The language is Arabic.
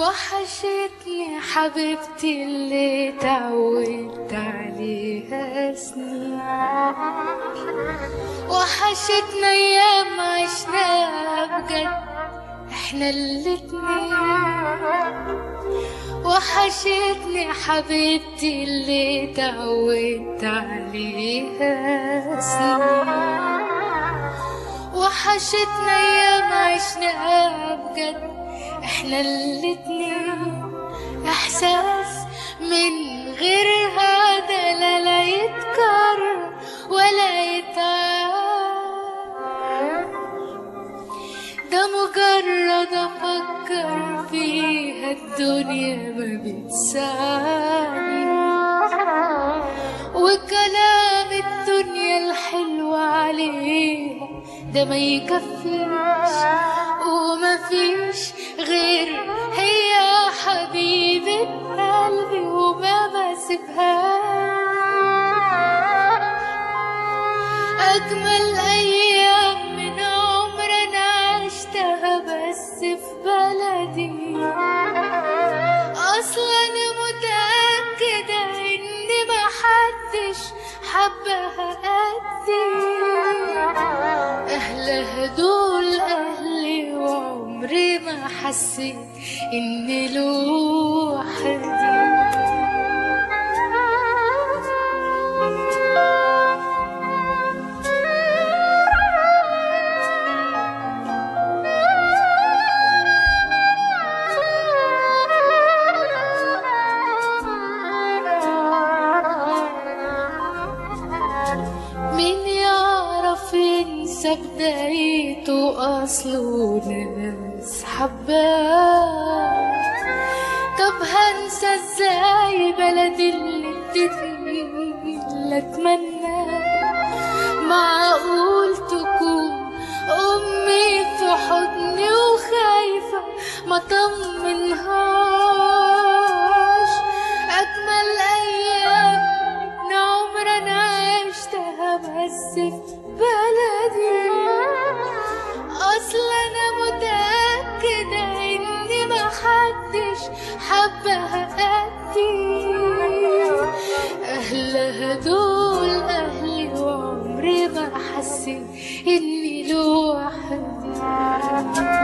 وحشتني حبيبتي اللي تعودت عليها سنين، وحشتنا ايام عشناها بجد احنا الاتنين. وحشتني حبيبتي اللي تعودت عليها سنين، وحشتنا ايام عشناها بجد احنا الاتنين. احساس من غير هذا لا يتكرر ولا يتعاد، ده مجرد افكر فيها الدنيا ما بتسعني، وكلام الدنيا الحلو عليها ده ما يكفيش، وما فيش غير هي حبيبة قلبي وما بسيبهاش. أجمل أيام من عمرنا عشتها بس في بلدي، أصلا أنا متأكدة إن محدش حبها قدي. أهلها دول أهلي وعمري ما حسيت إني لوحدي. مين يعرف ينسى بدايته أصله ناس حباه؟ طب هنسى ازاي بلدي اللي ادتني اللي اتمناه؟ معقول تكون أمي في حضني وخايفة ما طمنهاش؟ أجمل أيام من عمرنا عشتها بس في بلدي، أصلا أنا متأكدة إن محدش حبها قدي. أهلها دول أهلي وعمري ما حسيت إني لوحدي.